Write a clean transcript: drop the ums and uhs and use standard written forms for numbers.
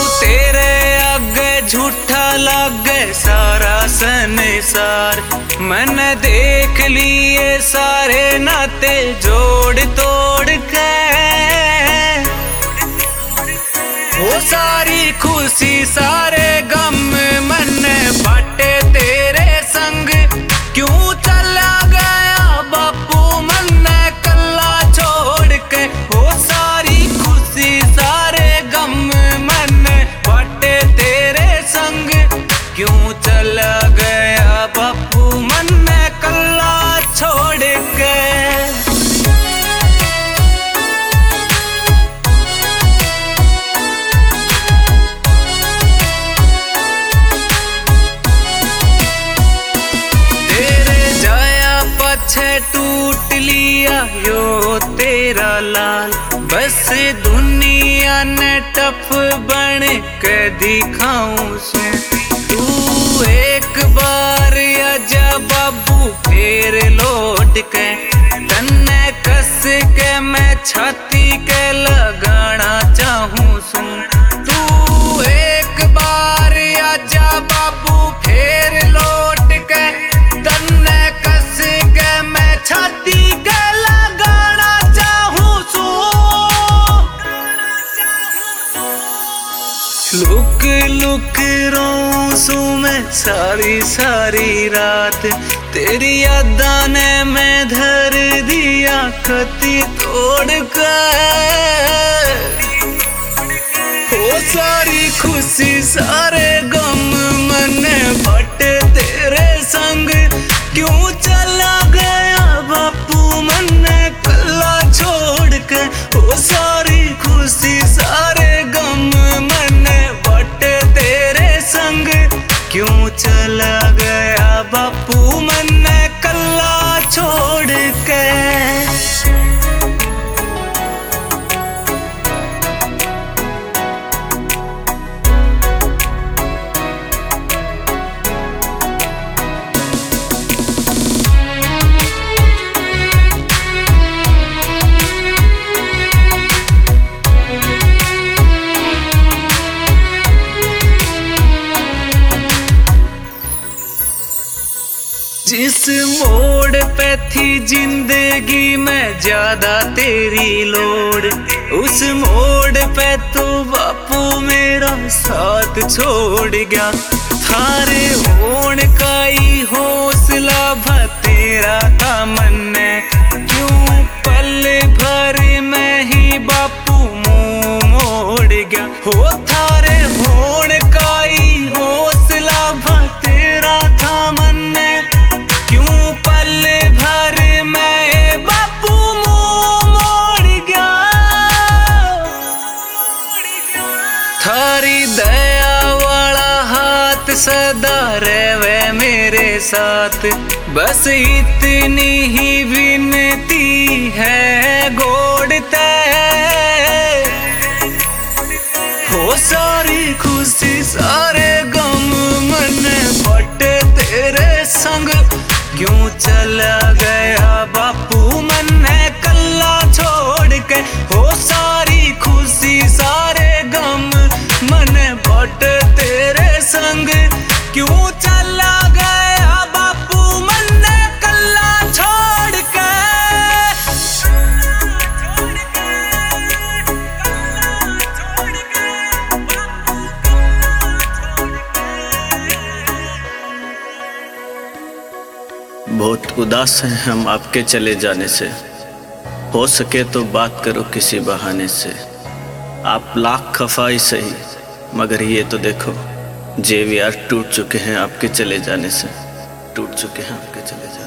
तेरे आगे झूठा लागे सारा संसार। मैंने देख लिए सारे नाते जोड़ तोड़ के, वो सारी खुशी सारे गम मैंने बांटे तेरे संग। क्यों चला गया बापू मैंने कल्ला छोड़ के, वो सारी खुशी सारे गम मैंने बांटे तेरे संग। क्यों चला गया बापू मैंने कल्ला छोड़ के। टूट लिया यो तेरा लाल, बस दुनिया ने टफ बन के दिखाऊं सू। तू एक बार आजा बाबू फिर लौट के, तन्ने कस के मैं छाती के लगाना चाहूं सू। तू एक बार आजा बाबू फिर लौट के, तन्ने कस के मैं छाती के लगाना चाहूं सू। लुक लुक रोऊं सू मैं सारी सारी रात, तेरी यादां ने मैं धर दिया खती तोड़ कर। वो सारी खुशी सारे गम मने बांटे तेरे संग। क्यों चला गया बापू मने कल्ला छोड़ के, वो सारी खुशी सारे गम मने बांटे तेरे संग। क्यों चला गया बापू मने कल्ला छोड़ के। जिस मोड़ पे थी जिंदगी में ज्यादा तेरी लोड़, उस मोड़ पे तो बापू मेरा साथ छोड़ गया। थारे होण का ही हौसला भा तेरा था मन्ने, क्यों पल भर में ही बापू मुंह मोड़ गया। हो थारे होण का ही हौसला भा तेरा था मन्ने, पल भर में बापू मुंह मोड़ गया। थारी दया वाला हाथ सदा रहे मेरे साथ, बस इतनी ही विनती है गोड़ते। हो सारी खुशी सारे गम मन बांटे तेरे संग। क्यों चला गया बापू मन्ने कल्ला छोड़ के, हो सारी खुशी सारे गम मन बांटे तेरे संग। क्यों चला गया बापू मन्ने कल्ला छोड़ के। बहुत उदास हैं हम आपके चले जाने से, हो सके तो बात करो किसी बहाने से। आप लाख खफाई सही मगर ये तो देखो JVR टूट चुके हैं आपके चले जाने से, टूट चुके हैं आपके चले जाने से।